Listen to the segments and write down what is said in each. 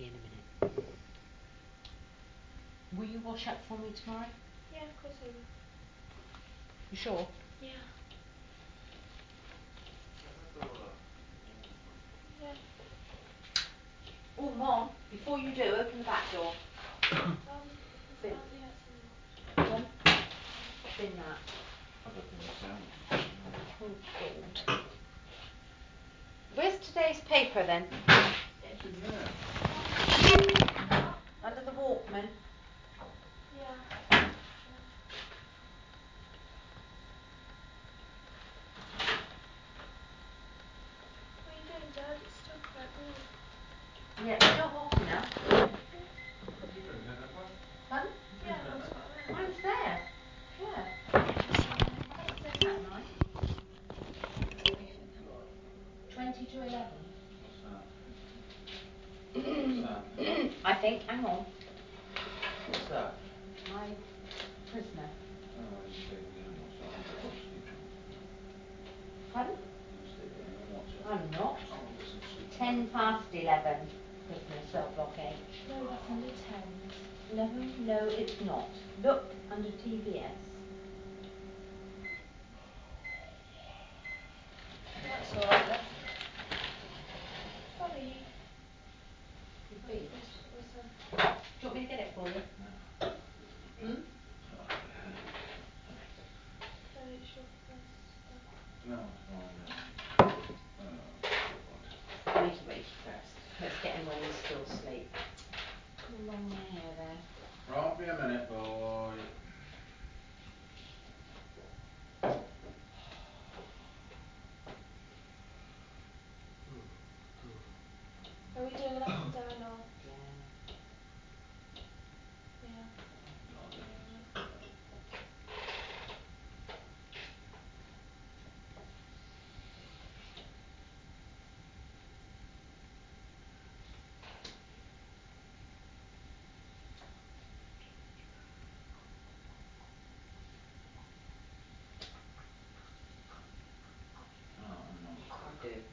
be in a minute. Will you wash up for me tomorrow? Yeah, of course I will. You sure? Yeah. Yeah. Oh, Mom, before you do, open the back door. Is it Auntie Hudson? Mom, pop in that. I don't think it's out. Oh, God. Where's today's paper, then? It's in there. Under the Walkman. Yeah. What are you doing, Dad? It's still quite warm. Yeah, it's not hot enough. You drinking it, Papa? Pardon? Yeah, that's what I meant. Mine's there. Yeah. I haven't said that, mine. 20 to 11. What's that? What's that? I think. Hang on. What's that? My prisoner. Oh, you stay with him and watch that. I'm going to sleep now. Pardon? You stay with him and watch it. I'm not. I want to get some sleep. 10 past 11. Prisoner cell block H. No, that's under Thames. No, it's not. Look under TVS. That's alright then. Sorry. Your Oh, feet. what's that? Do you want me to get it for you? No. Hmm? Dad, it's your first stuff. No, it's fine now. Oh, God. Wakey first. Let's get him while he's still asleep. Long hair there. Right, be a minute, boy. Are we doing it up and down or? Yeah. Yeah. Alright. Oh, no. I do.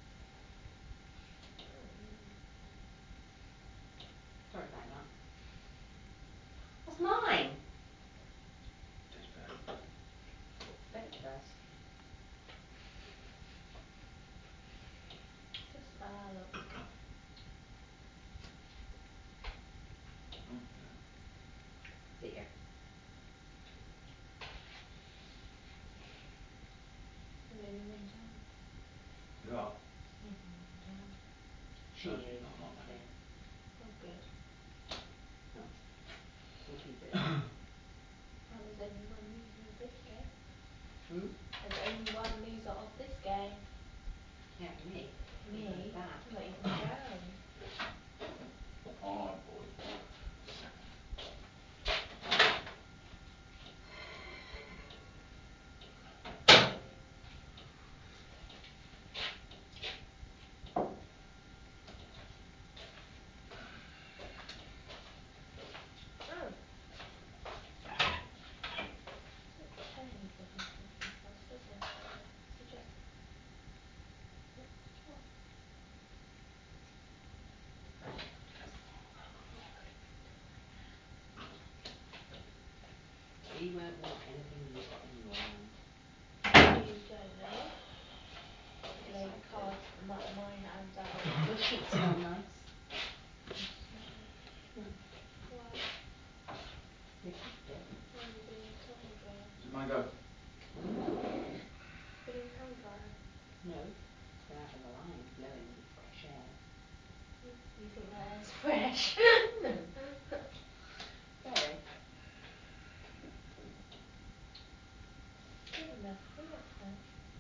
Sorry about that. That's mine. Taste better. Bet it does. Just look. Oh, There. The baby went down. yeah. Baby went down. She No, is. she's not She's there. there. Oh, good. Oh. We'll keep it. Well, there's only one loser of this game. Hmm? There's only one loser of this game. Yeah, me. Me? That. I'm not even down. Alright, boy. Oh. Doesn't tell anybody anything else, does it? So just... Oh. We won't want anything you've got in your hand. You don't know. Yes, Lay I do. cards, my hand out. Your sheets smell nice. Hmm. Why? They should do. Why have you been in the tumble dryer? Is it mango? Been in the tumble dryer? No. It's been out of the line, blowing fresh air. You think my air's fresh? Very. Good enough, isn't it, then?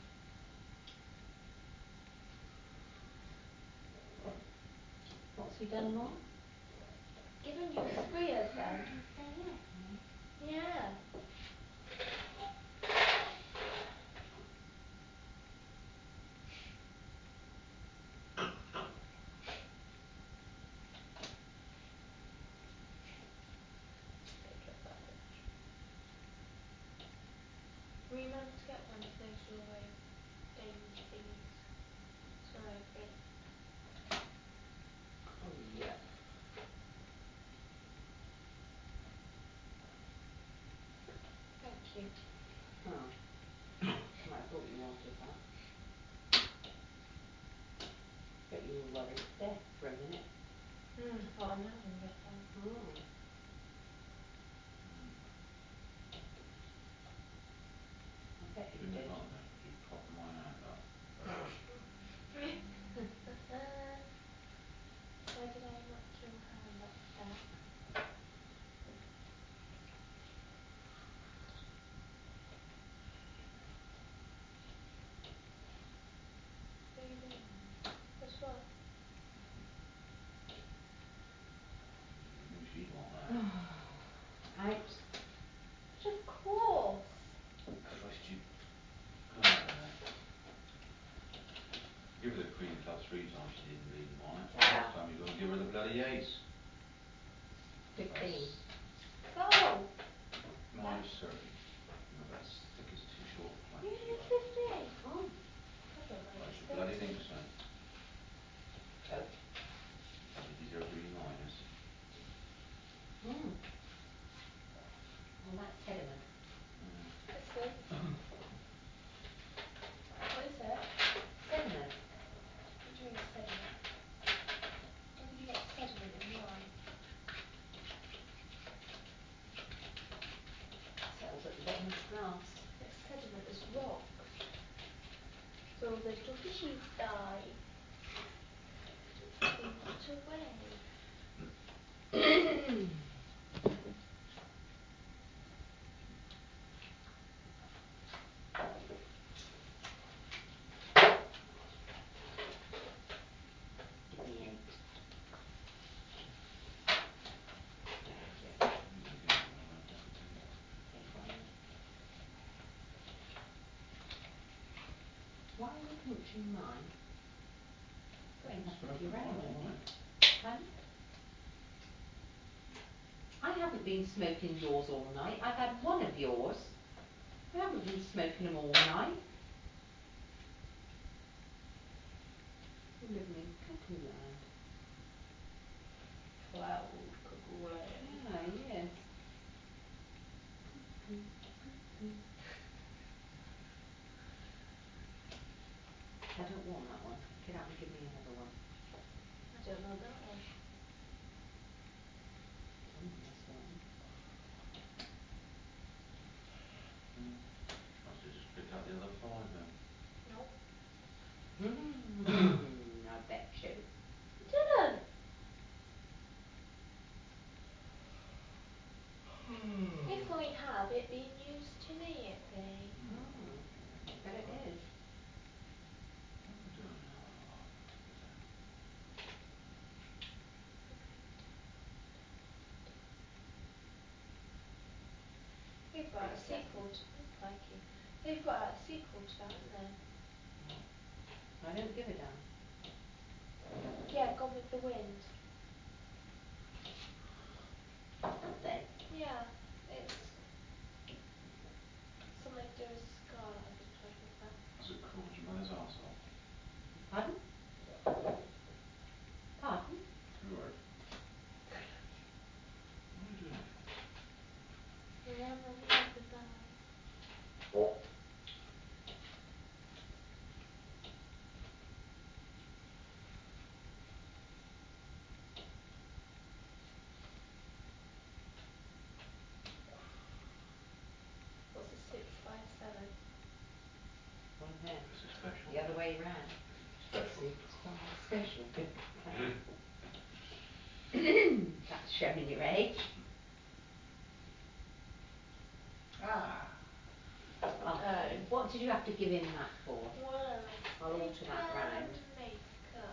What's he done, Mom? Given you three of them. Yeah. Good job, Average. Remember to get one of those Euro game thingies. It's very good. Oh, yeah. Give her the Queen Club 3 times she didn't bleeding want it. Yeah. Last time you go and give her the bloody ace. 15. Go! Minus 30. No, that's, I think it's too short for You playing need too 15. low. Oh. I don't know. I It's should bloody 30. think so. You deserve to be minus. Mm. Well, that's sediment. Listen. What is it? Sediment. What do you mean sediment? How could you get sediment in wine? Settles at the bottom of the glass. It's sediment as rocks. So all the little fishies die. They rot away. Give me 8. You can give it one like that, do you? Take one. Why are you pinching mine? Got I've been enough of smoking your own, mine all haven't you? night. Pardon? I haven't been smoking yours all night. I've had one of yours. I haven't been smoking them all night. You're living in cuckoo land. Cloud cuckoo land. Ah, yes. Cuckoo, cuckoo. I don't want that one. Get out and give me another one. I don't know that one. This one. Must have just picked up the other 5 then. Nope. I bet you. I didn't. If I have, it be news to me, it be. I bet it is. What am I doing now? They've got a sequel to, oh crikey. They've got a sequel to that, haven't they? I don't give a damn. Yeah, Gone with the Wind. Have they? Yeah, it's something to do with Scarlet, I think I read that. Was it crawled your mother's arsehole? Pardon? Pardon? You alright? What are you doing that for? Lullaby. What's a 657? One of them. It's a special. The other way round. Special. 6-5 special. That's showing your age. Ah! Oh, what did you have to give him that for? Well, I'll alter that round. maker.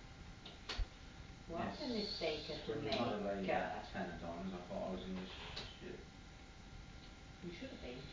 What a mistake to When your make. mother laid that 10 of diamonds, I thought I was in this shit. You should have been.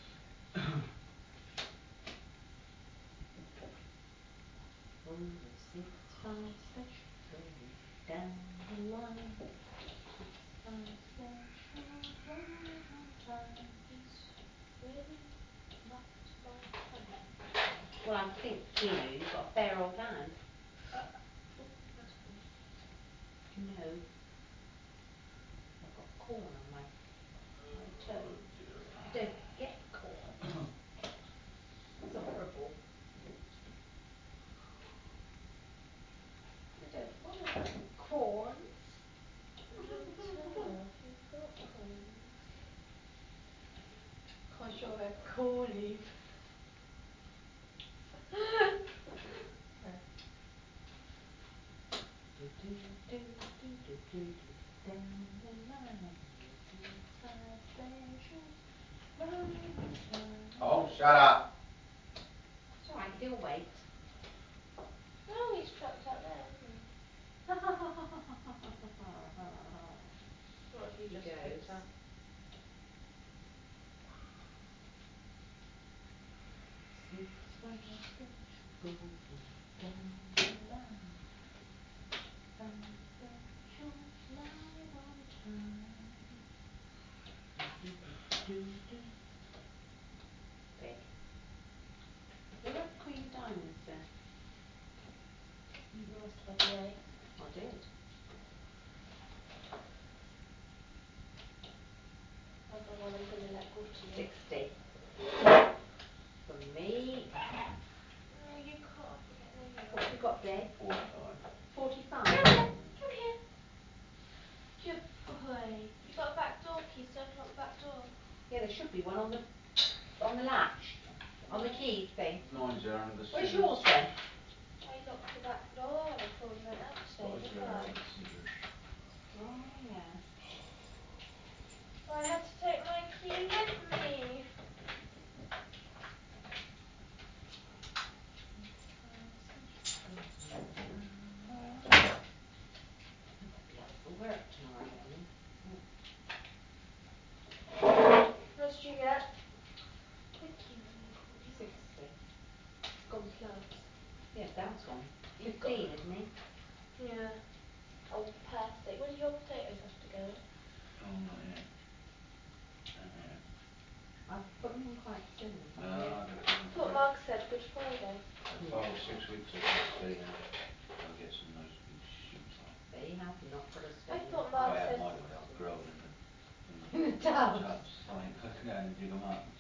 Oh, the 6-5 special going down the line. 6-5 special rolling on time. It's really not my kind. Well, I think, you've got a fair old hand. Oh, that's cool. No. I've got corn on my toe. Oh dear. I don't get corn. That's horrible. I don't want corns. I don't tell if you've got corns. 'Cause you're a corny. Down the line, the 6-5 special, rolling on time. Oh, shut up! It's alright, he'll wait. Oh, he's trapped out there, isn't he? What have you He just goes. picked up? Six-five special going down the line. 28. I did. That's the one I'm going to let go to you. 60. For me. No, you can't get no What have you got, Dave? 45. 45. Come here. Come here. Good boy. You got a back door key, so open up the back door. Yeah, there should be one on the latch. On the key thing. Mine's there under the Where's scissors. yours then? I locked the back door and I told you went upstairs. Mine's Look there at under the scissors. Oh, yeah. I had to take my key with me. I've got to be up for work tomorrow morning. What did you get? Quicky when you call me. 60. Gone plugs. Yeah, Dad's gone. You've 15, got- isn't he? Yeah. Oh, perfect. Where do your potatoes have to go? Oh, not yet. Not yet. I've put them on quite soon. No, I'll get them. That's what Mark said, Good Friday. 5 or 6 weeks I can stay now. I'll get some nice big shoots on. They have not put a I stone thought in Mark I have said... my way. I'll grow them in in the the tub. tubs. So I ain't got to go down and dig them up.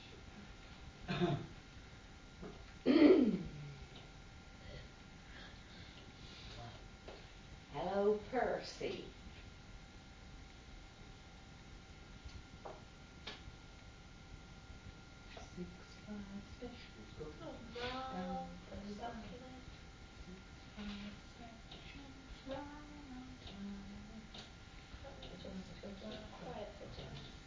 Hello, Percy. Six, five, specials go Oh, down Mom. the Put stuff line. in it. 6, 5, specials right on time. Can't we just keep quiet for 10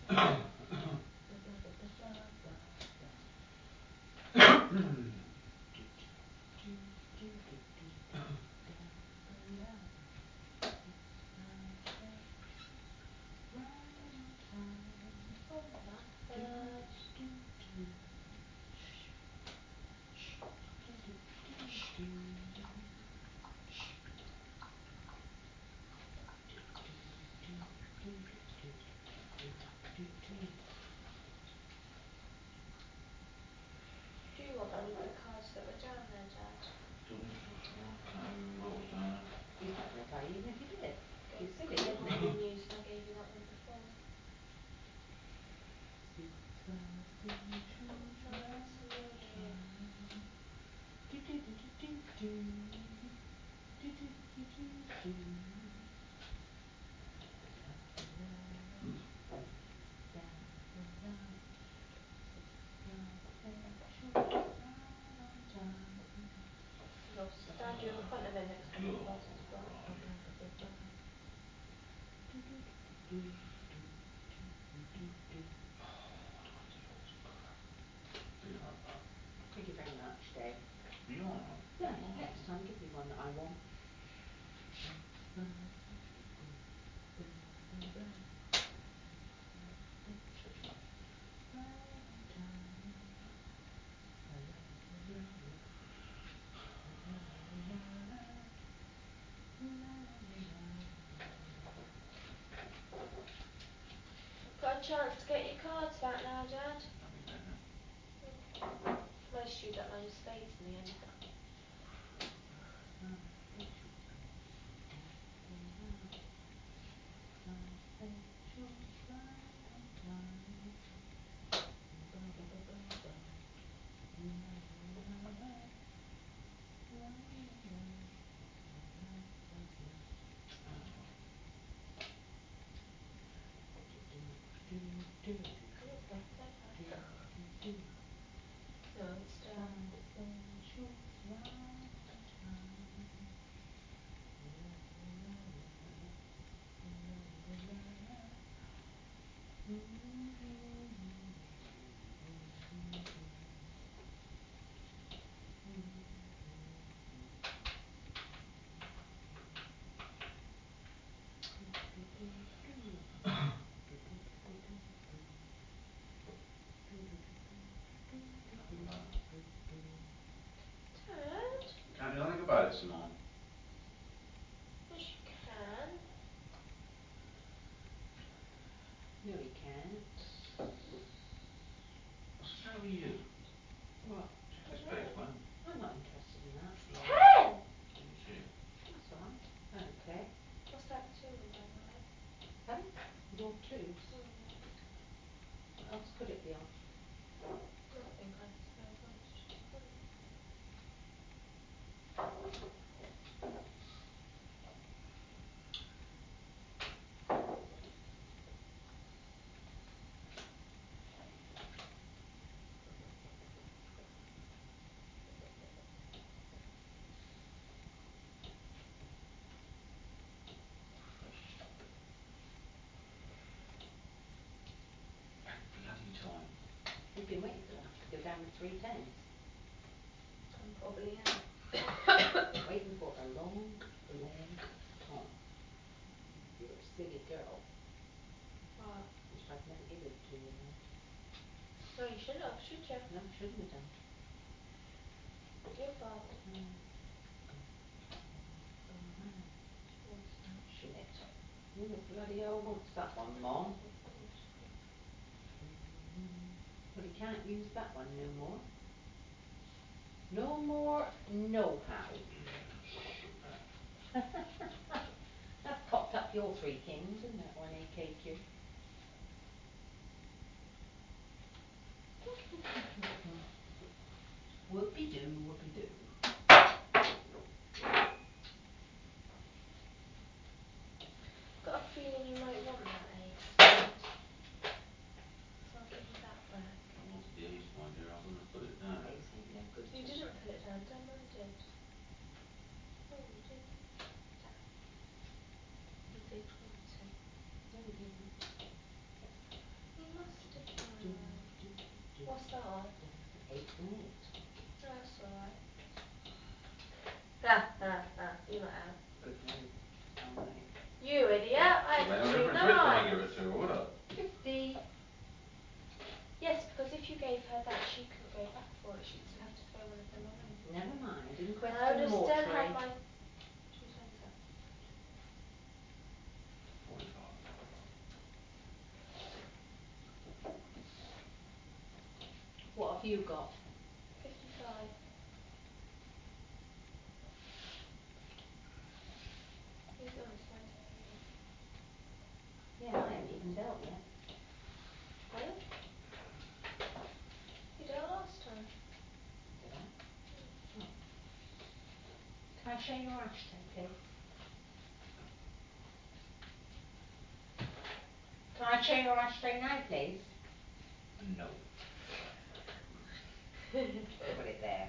Oh, Martha. Do you want any of the cards that were down there, Dad? Don't think so, Sean. I can't remember what was down there. He's not going to tell you even if you did. Good, He's silly, because isn't they he? might be news and I gave you that one before. 6, 5, specials No, right it's on me. time. Do do do do do do. Do do do do do. Up the ladder, down the line. 6, 5, specials right on time. Lost. Dad, you're in front of him next time the cards is black. Do do do do do do do do. What do I do with this crap? Be right back. Thank you very much, Dave. You alright? Yeah, next time give me one that I want. Got a chance to get your cards back now, Dad. I'll be better. Most used up nine spades in the end. No, it's Dad? Can't do nothing about it, Simone. Yes, you can. No, he can't. What's the matter with you? What? Check this page well. I'm not interested in that. 10! Did you see it? That's all right. 3/10. I'm probably am. Waiting for a long, long time. You silly girl. What? Wish I'd never given it to you then. No, you shouldn't have, should you? No, shouldn't have done. Your fault. Shit. Who the bloody hell wants that one, Mom? Well, he can't use that one no more. No more know-how. That's cocked up your three kings, isn't it, on AKQ? Whoopie-doo, whoopie-doo. Got a feeling you might want that ace. So I'll give you that back. I wanted the ace, my dear. I wouldn't have put it down. Ace ain't no good You to didn't me. put it down, Damon did. Oh, you did. Damn. You did want to. No, he didn't. You must have done. What's that on? 8/8. That's alright. Ha ha ha, you're not out. Good night. All right. You idiot, I Well, had no two different choice when I nines. give it to her, would I? 50. Yes, because if you gave her that, she couldn't go back for it. She'd have to throw one of them away. Never mind. Inquest And I would in the have still mortuary. had my 2 cents up. 45. What have you got? 55. He's almost 90 already. Yeah, I haven't even dealt yet. Pardon? You did it last time. Did I? Oh. Can I share your ashtray, please? Can I share your ashtray now, please? No. Put it there.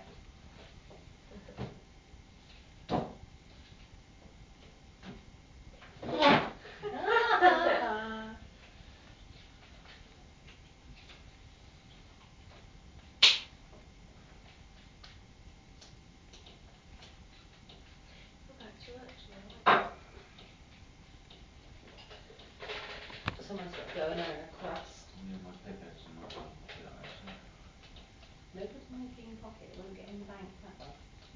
Go back to work tomorrow. Someone's got to go and earn a crust. Yeah, my payback's in my jean pocket, actually. No good in my jean pocket. It won't get in the bank, that one.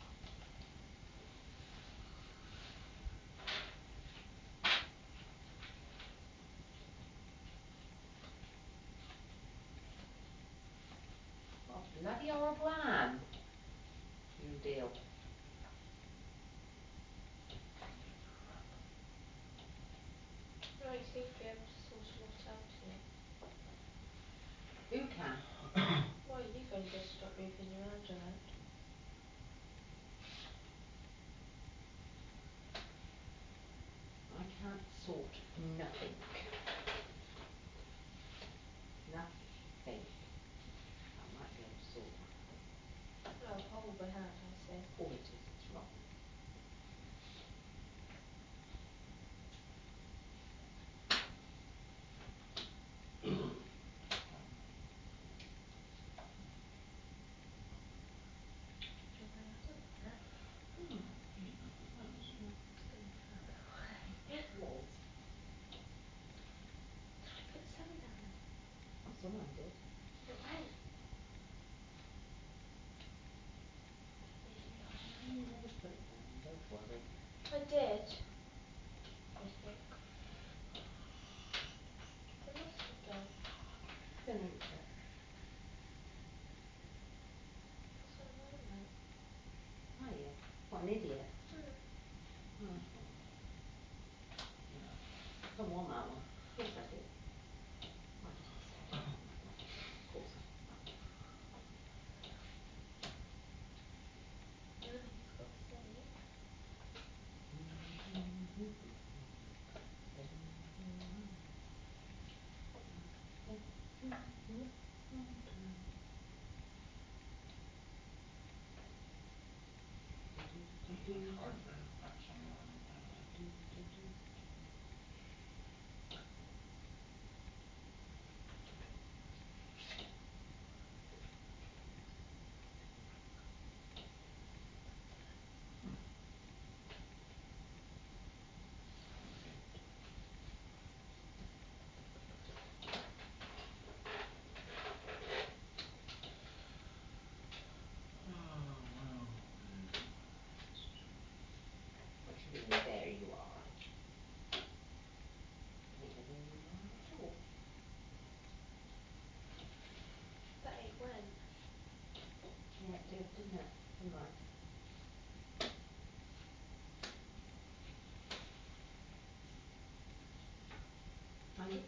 What a bloody horrible ham. You deal. No, you seem to be able to sort a lot out here. Who can? Well, you've only just stopped moving your hand around. I can't sort nothing. Nothing. I might be able to sort that. Oh, hold my hand, I say. Oh, it is. It's wrong. Do you want another one? You eat enough of that, wasn't you? It's going to throw it away. Was. I put 7 down then. Someone did. But when? You never put it down. Don't worry. I did. I think. I must have done. Don't know that. So I don't know. Are you? What an idiot. Oh. Yeah. Don't want that one. Yes, I did. I just decided. Of course I want that one. He's got 7. My card's been in the back somewhere.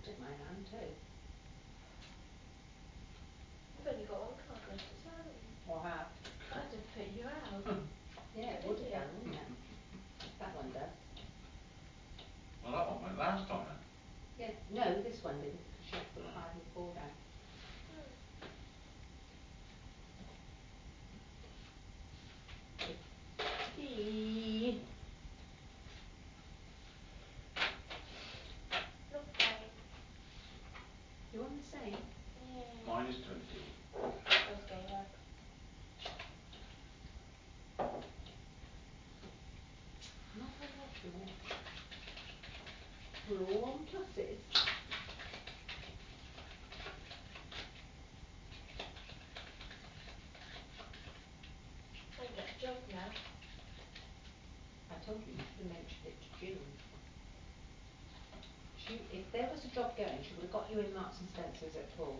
looked at my hand too. You've only got one card left as well, haven't you? Or have. That'd have put you out. Yeah, it would have done, wouldn't it? That one does. Well, that one went last time then. Yeah, no, this one didn't, because she had to put 5 and 4 down. Hmm. Eee. Not bad. You want the same? Yeah. Mine is 20. Let's go back. Not a lot more. We're all on pluses. I can get a job now. I told you should have mentioned it to June. If there was a job going, she would have got you in Marks and Spencer's at Poole.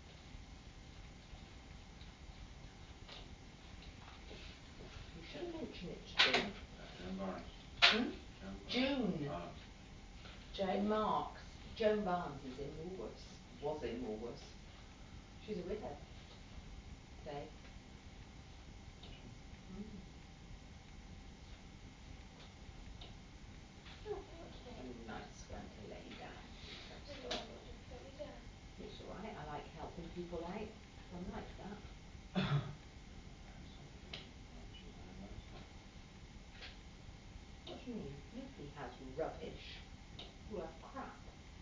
You should have mentioned it to June. Joan Barnes. Hmm? Joan Barnes. June. Oh. In Marks. Joan Barnes is in Woolworths. Was in Woolworths. She's a widow. Dave. Mm. Oh, thank you. A nice one to lay down. I didn't know what to put me down. It's alright, I like helping people out. I'm like that. What do you mean? Nobody has rubbish. You have crap.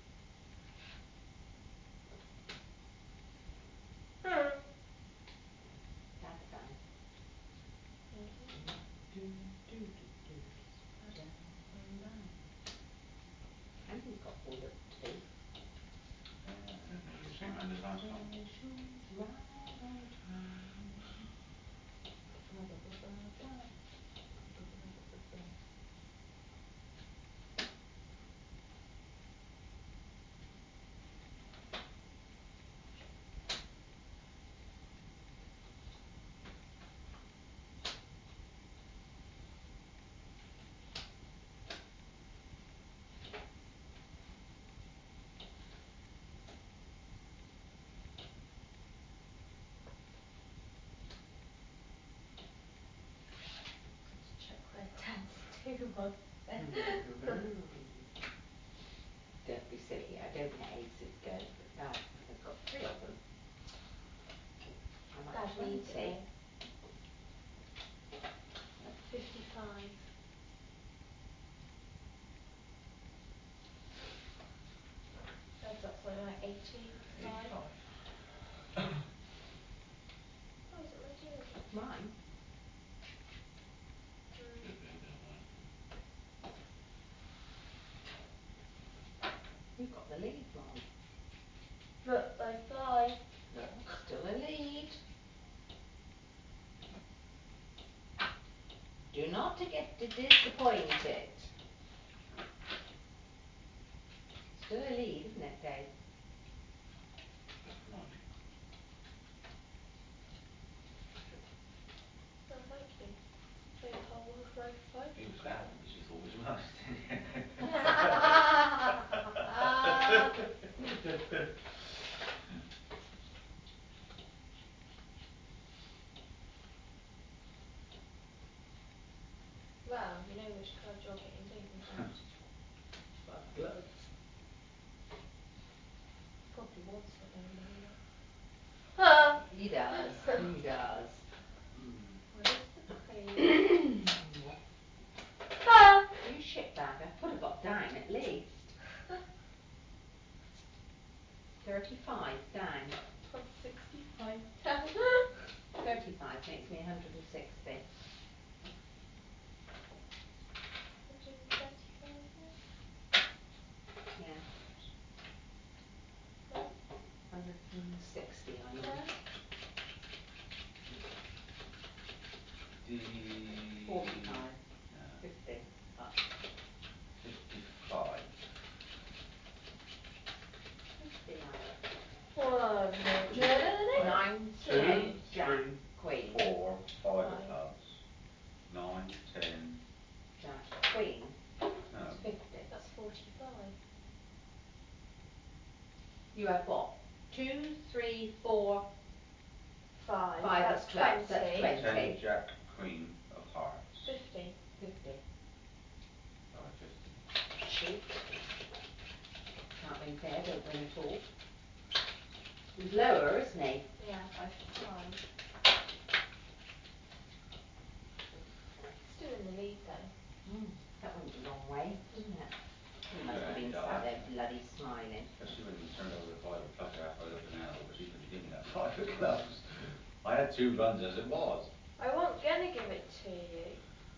Dad died. Thank you. And he's got bullet too. I didn't know you were same hand as last time. Right on time. Let's check where Dad's 2 was then. Don't be silly. I don't let aces go, but Dad has got 3 of them. I'm Dad at 20. needs it though. 55. Dad's up something like 85. 85. Oh, is it my dear? Mine? Should be a bit of that. You've got the lead, Mom. But by 5. Well, still a lead. Do not get disappointed. Still a lead, isn't it, Dave? Definitely. Oh, thank you. Played the whole row for 5. He was laughing because you thought it was nice, didn't you? Well, you know which card you're getting, don't you, Dad? 5 clubs. Probably wants it though, knowing that. Ah! He does. He does. Where's the queen? What? Ah! You shitbagger. Could have got down at least. 35 down. On 65 down. 35 makes me 160. 135 now? Yeah. Right. 160 I mean. Dad? 45. No. 50. Up. 55. 50 up. 9, 2, 10, Jack, 3, Queen. 4, 5 of Five. clubs. 9, 10. Jack, Queen. No. It's 50. That's 45. You had what? 2, 3, 4, 5. 5 That's of clubs, 20. that's 20. 10 Jack Queen of Hearts. 50. 50. Oh, 50. See? Can't win fair, don't win at all. He's lower, isn't he? Yeah, by 5. Still in the lead though. That went a long way, didn't it? He must Yeah, have it been does. sat there bloody smiling. Especially when you turned over the 5 of clubs after I looked at now, but she couldn't give me that 5 of clubs. I had 2 runs as it was. I wasn't gonna give it to you.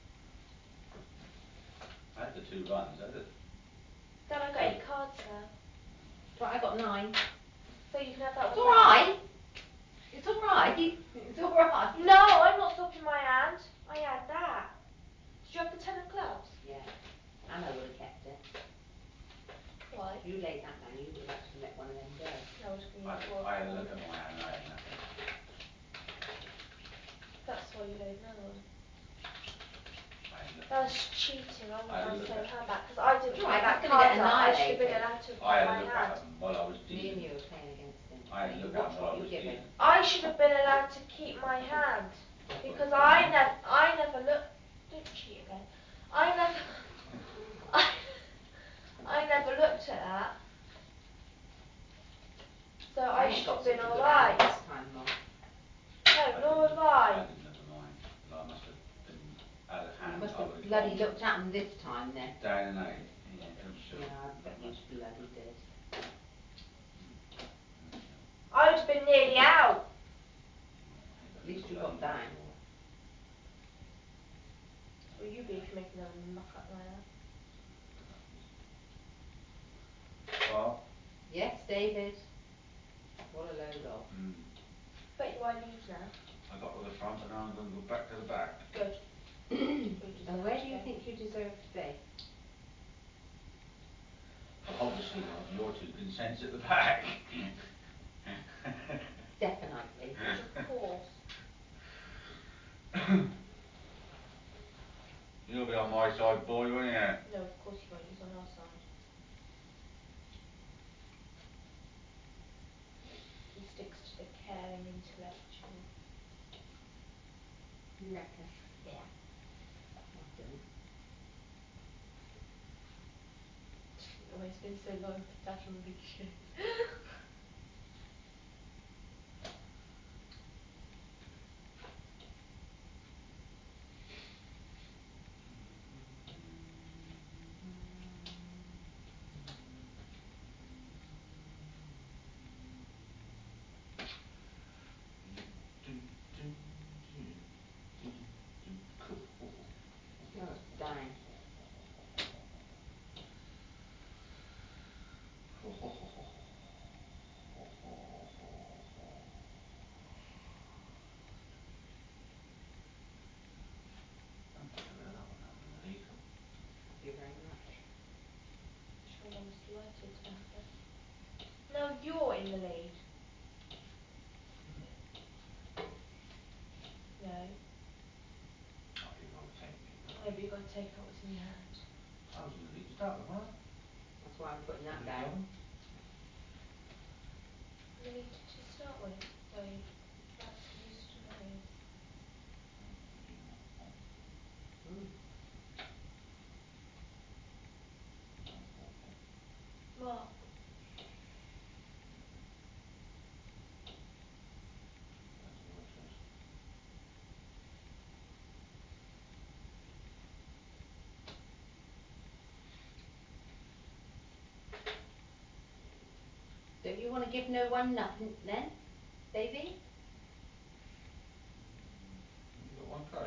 I had the 2 runs, I did. Then I got So- 8 cards now. But I got 9. So you can have that It's one back. alright. It's alright. It's alright. No, I'm not stopping my hand. I had that. Did you have the 10 of clubs? Yeah. And I would have kept it. Why? You laid that down, you would have actually let one of them go. No, I was gonna use 4 of I had a clubs. look at my hand, I had nothing. That's why you laid another one. I had a look That's at cheating. I want I my look same at- hand back because I didn't It's put alright, that he's gonna get card up. I should have been annihilated. allowed to I put had my a look hand. at them while I was Me and dealing. you were playing against him. I had a You look watch at them what while I you're was given. dealing. I should have been allowed to keep my hand because I never looked. Don't cheat again. I never. I never looked at that. So I ain't should got have been such a good hand alright. this time, Mum. No, nor have I. I didn't look at mine. And I must have been out of You hand. must I have would have bloody gone looked at them this time then. down and out. Yeah, don't show. Yeah, I bet you Must- bloody did. I would have been nearly out. At least you got down. Well, you be if you make another muck up like that. Well, Yes, David. What a load of. Bet you I leave now. I got to the front and now I'm going to go back to the back. Good. And where do you think you deserve to be? Obviously not with your 2 consents at the back. Definitely. Of course. You'll be on my side, boy, won't you? No, of course you won't. He's on our side. He sticks to the caring intellectual. You reckon? Yeah. I don't. Oh, he's been so loyal to Dad from the beginning. No, it's down. Thank you very much. Sure, Mum's delighted to have it. Now you're in the lead. No. Oh, you've overtaken me. No, but you've got to take out what's in your hand. I was in the lead to start with, wasn't I? That's why I'm putting that Was it down. In the lead to start with. So that's used to knowing. Mm. What? That's your choice. Don't you want to give no one nothing then, Davy? You got 1 card.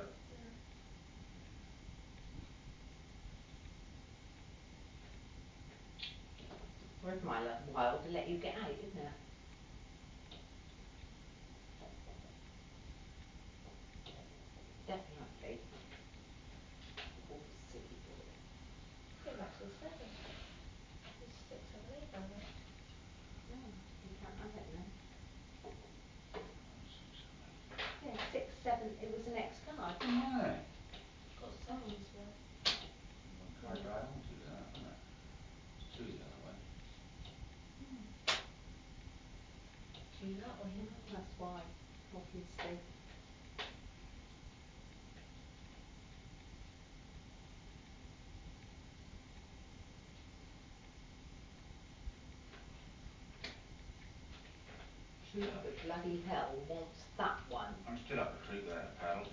Worth my while to let you get out, isn't it? Definitely. Poor silly boy. Getting back to the 7. There's 6, 7, 8 down there. No, you can't have it now. 6, 7, 8. Yeah, 6, 7, it was the next card. No. Got 7s now. 1 card to add on to that, wasn't it? It's 2 the other way. him. That's why, obviously. Who the bloody hell wants that one? I'm still up the creek without a paddle.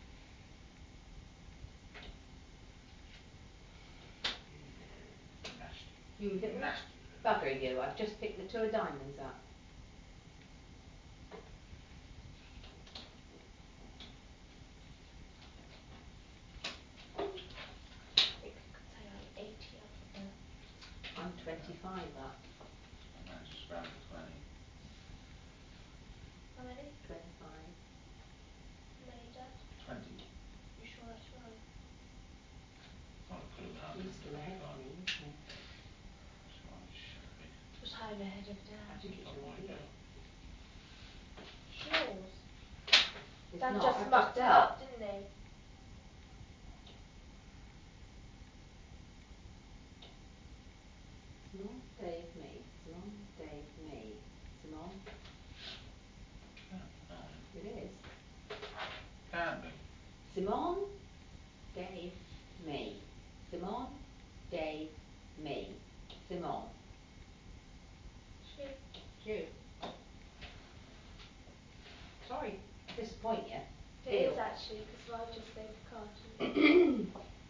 Nasty. You little Nasty. bugger you, I've just picked the 2 of diamonds up. I think I could say I'm 80 up now. I'm 25 up. I managed to scramble 20. How many? 25. How many, Dad? 20. You sure that's right? Well, it could have been 100. He's still ahead of me, isn't he? That's why I should be. But I'm ahead of I Dad. think it's Not your my deal. deal. It's yours. It's Dad not, just I've mucked it dealt. up, didn't he? Simone, Dave, me. Simone, Dave, me. Simone, Can't be mine. it is. Can't be. Simone, Dave, me. Simone, Dave, me. Simone. It's you. It's you. Sorry, disappoint you. It Deal. is actually, because I just gave the card to you.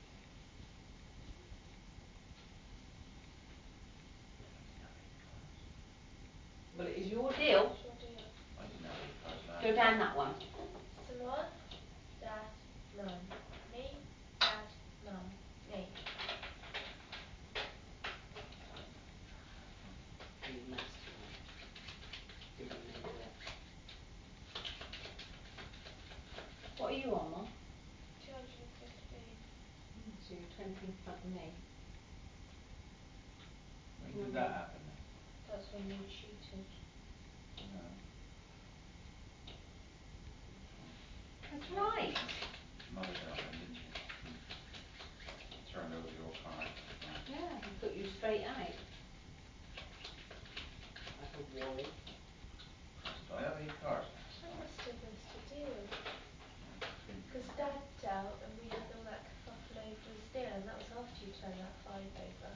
Well, it is your deal. It's your deal. I didn't have any cards last Go down that one. Simone, Dad, Mum. Me, Dad, Mum. Me. You nasty one. Didn't remember it. What are you on, Mum? 215. So you're 20 in front of me. When did that happen then? That's when you cheated. No. That's right. Mother dealt then, didn't she? Turned over your card. Yeah, I put you straight out. Like a worry. Did I have any cards last I night? must have missed a deal. I think Because Dad dealt and we had all that kerfuffle over his deal, and that was after you turned that 5 over.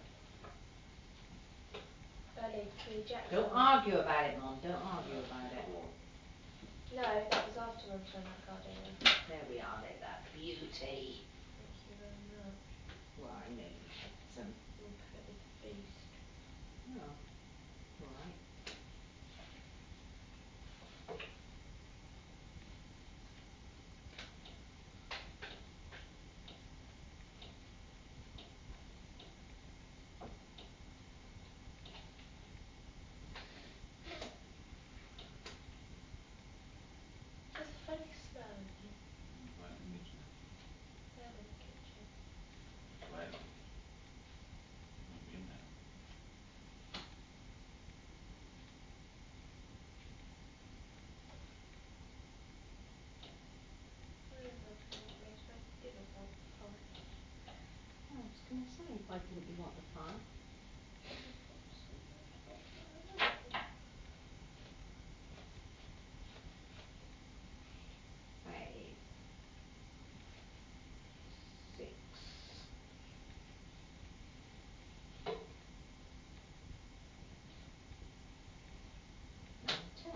I laid 3 jacks Don't on it. argue about it, Mum. Don't argue about it. Before. No, that was after Mum turned that card over. There we are, there's that beauty. Thank you very much. Well, I know you had some. You pretty beast. Oh, alright. There's a funny smell in here. Right in the kitchen. I am in the kitchen. Sweaty. You've been there. I don't know if you want me to make dinner for pie. I was going to say, why didn't you want the pie? Five. 6. 9, 10.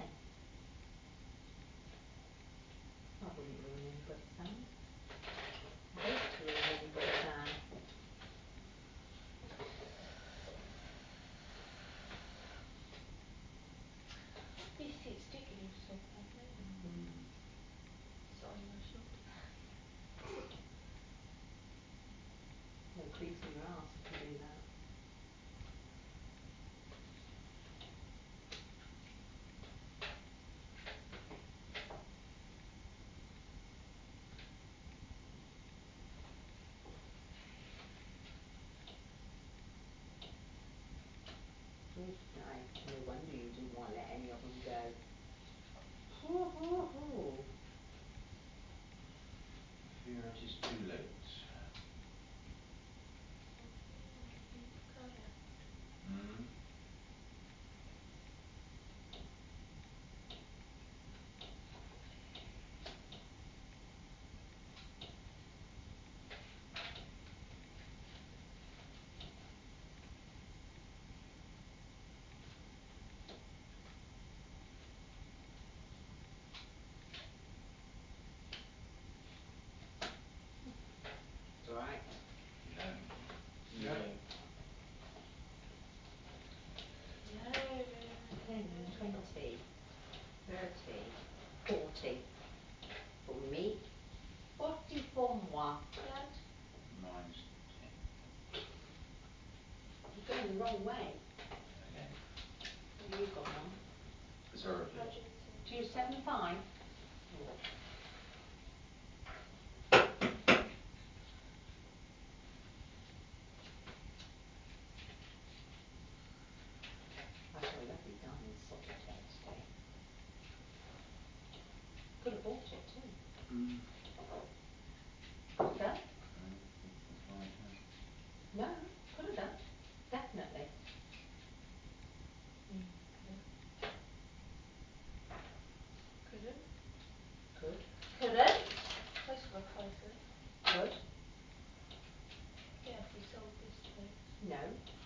I wouldn't ruin anybody's hand. I hate to ruin anybody's hand. These seats do give you a sore back, don't they? Sorry, I shouldn't. No crease in your arse if you do that. Good night. No wonder you didn't want to let any of them go. Hoo, hoo, hoo. Fear it is too late. Leave the card out. Hmm? going the wrong way. Again. What have you got, Mum? Preserved. 275. Oh. I saw a lovely diamond solitaire today. Could have bought it too. Could have done. No, could have done. Definitely. Couldn't. Could. Couldn't. Place of a couldn't. Could. Yeah, if we sold this place. No.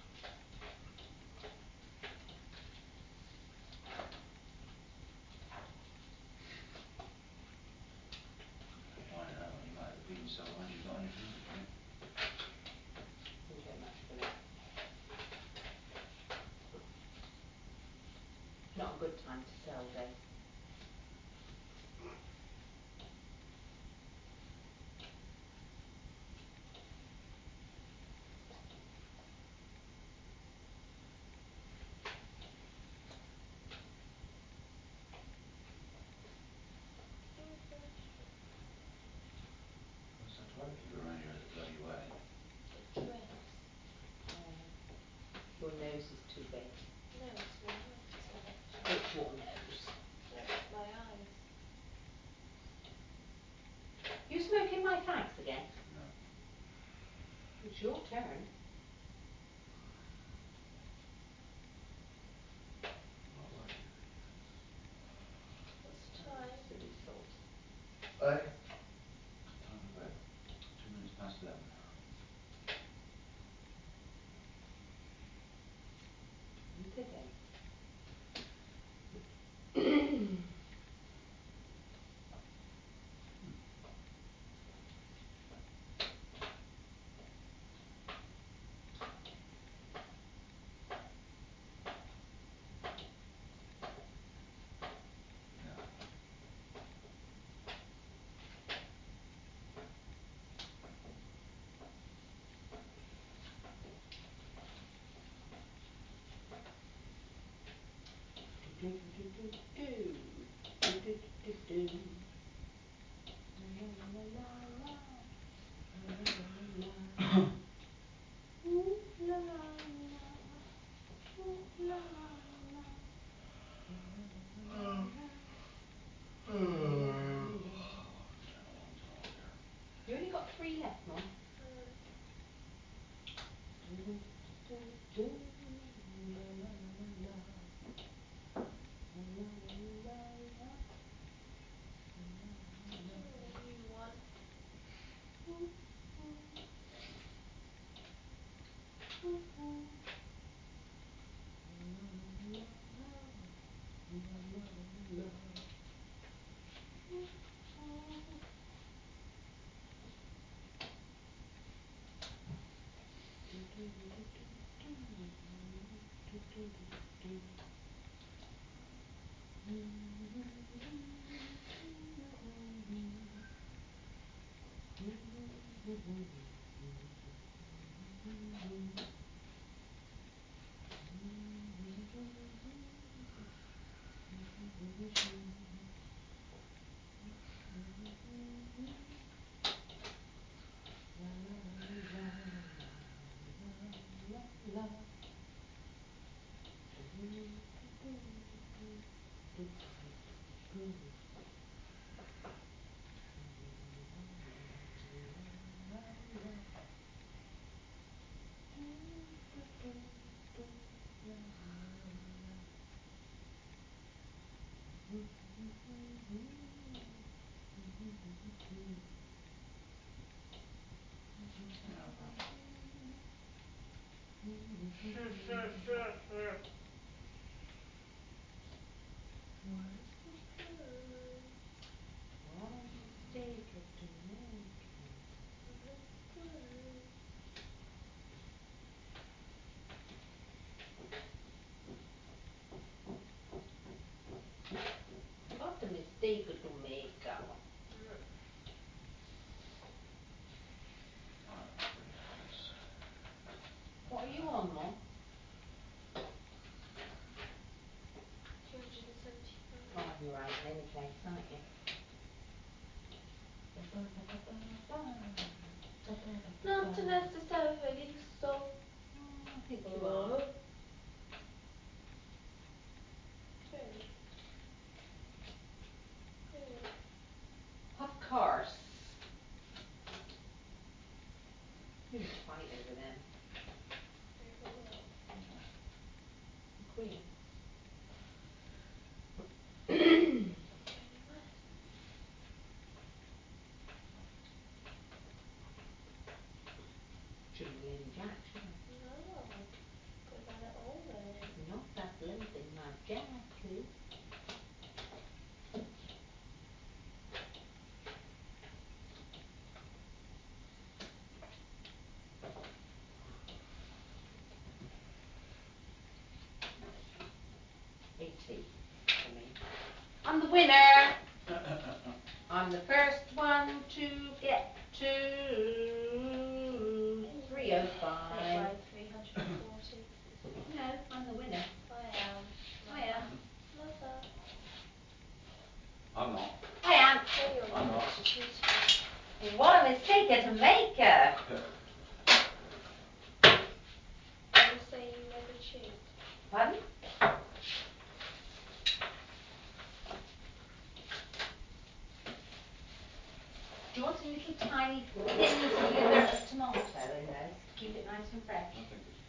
Find out, you might have been so once you've got anything for it. Didn't get much for it. Not a good time to sell, Dave. What's that trying to keep it around your bloody way? The dress. Your nose is too big. No, it's my mouth, actually. It's your nose. No, it's my eyes. You smoking my fags again? No. It's your turn. Not like you. What's the time? Silly salt. Time about 2 minutes past 11. Today. No. Do do do do do do do do do. La la la la la la la la la. Ooh la la la. Ooh la la la. La la la la. You only got 3 left, Mum. Do do do do. La la la la la. La la la la la. A new one. One mistake after making. What a mistake to make. What are you on, Mum? face, aren't you? Not necessarily so. I think you are. Really? Really? Of course. Who's fight over them? Over what? The Queen. Kanye West. Shouldn't be Lady Jack, should it? No. Could have had it all then. Not that lady, my Jackie. A tea for me. I'm the winner! I'm the first one to get to 305. By 340. No, I'm the winner. I am. I am. Mother. I'm not. I am. Say you're I'm not. not cheating. What a mistake to make her. You say you never cheat. Pardon? Do you want a little tiny thin sliver of tomato in those? Keep it nice and fresh. I think it's